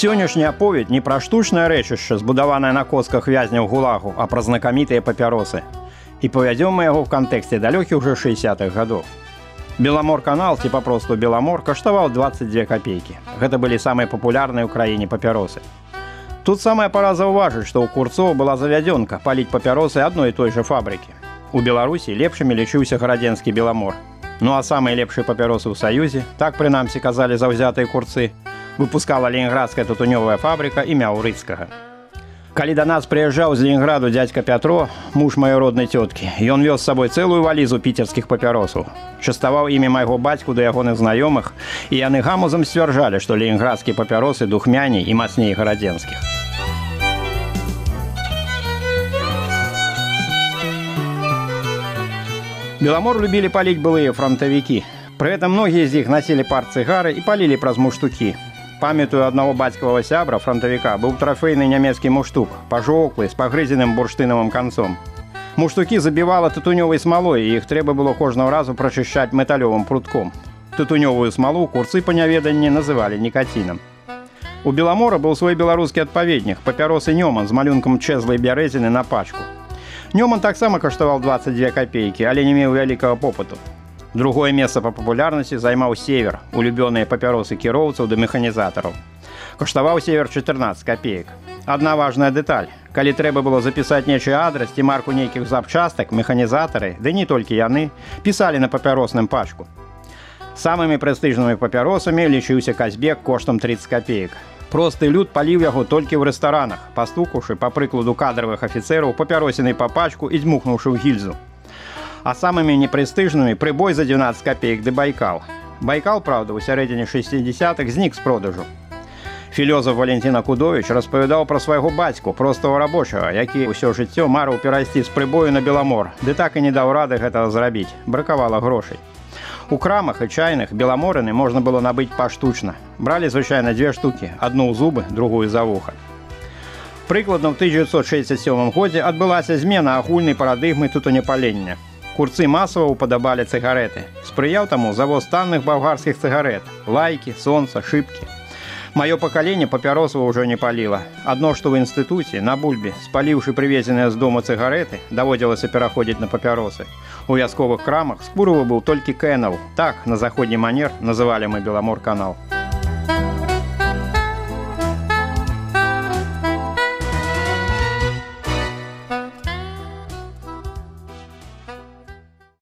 Сённяшняя аповедь не пра штучнае рэчышча, збудаванае на костках вязняў гулагу, а пра знакамітыя папяросы. І павядзём мы яго ў кантэксце далёкіх уже 60-х гадоў. Беламор-канал, ці папросту Беламор, каштаваў 22 копейкі. Гэта былі самыя папулярныя ў краіне папяросы. Тут самая пара заўважыць, што ў курцоў была завядзёнка паліць папяросы адной і той жа фабрыкі. У Беларусі лепшымі лічыўся гарадзенскі Беламор. Ну а самыя лепшыя папяросы ў Саюзе, так прынамсі казалі заўзятыя курцы, выпускала ленинградская тутунёвая фабрика імя Урыцкага. Калі да нас прыязджаў з Ленінграду дядька Пятро, муж маёй роднай цёткі, ён вёз з сабой цэлую валізу піцерскіх папяросаў. Частаваў імі майго бацьку да ягоных знаёмых, і яны гамузам сцвярджалі, што ленинградскія папяросы духмяней і мацней гарадзенскіх. Беламор любілі паліць былыя фронтавікі. Пры гэтым многія з іх насілі парт цыгары і палілі праз муштукі. Памятаю аднаго бацькавага сябра, фронтавіка, быў трафейны нямецкі муштук, пажоўклы, з пагрызеным бурштынавым канцом. Муштукі забівала тытунёвай смалой, і іх трэба было кожнага разу прачышчаць металёвым прутком. Тытунёвую смалу курцы па няведанні называлі нікацінам. У Беламора быў свой беларускі адпаведнік, папяросы Нёман з малюнкам чэзлай бярэзіны на пачку. Нёман таксама каштаваў 22 копейкі, але не меў вялікага попыту. Другое месца па папулярнасці займаў Север, улюбёныя папяросы кіроўцаў да механізатараў. Каштаваў Север 14 копеек. Адна важная дэталь. Калі трэба было запісаць нечы адрас ці марку нейкіх запчастак, механізатары, ды не толькі яны, пісалі на папяросным пачку. Самымі прэстыжнымі папяросамі лічыўся Казбек коштам 30 копеек. Просты люд паліў яго толькі ў рэстаранах, пастукаўшы, па прыкладу кадравых афіцэраў, папяросінай па пачку і дзьмухнуўшы ў гільзу. А самымі непрэстыжнымі прыбой за 12 копеек ды Байкал. Байкал, праўда, у сярэдзіне 60-х знік з продажу. Філёзаф Валентина Кудовіч распавядаў пра свайго бацьку, простага рабочага, які ўсё жыццё марыў перайсці з прыбою на Беламор, ды так і не даў рады гэтага зрабіць, бракавала грошай. У крамах і чайных беламорыны можна было набыць паштучна. Бралі звычайна 2 штукі, адну ў зубы, другую за вуха. Прыкладна ў 1967 годзе адбылася змена агульнай парадыгмы тутунепалення. Курцы масава упадабалі цыгареты. Спрыяў таму завоз танных балгарскіх цыгарет, лайкі, сонца, шыбкі. Маё пакаленне папяросаў ужо не паліла. Адно, што ў інстытуце, на бульбе, спаліўшы прывезеныя з дома цыгареты, даводзілася пераходзіць на папяросы. У вясковых крамах скурыва быў толькі Кэнаў. Так, на заходні манер называлі мы Беламор-канал.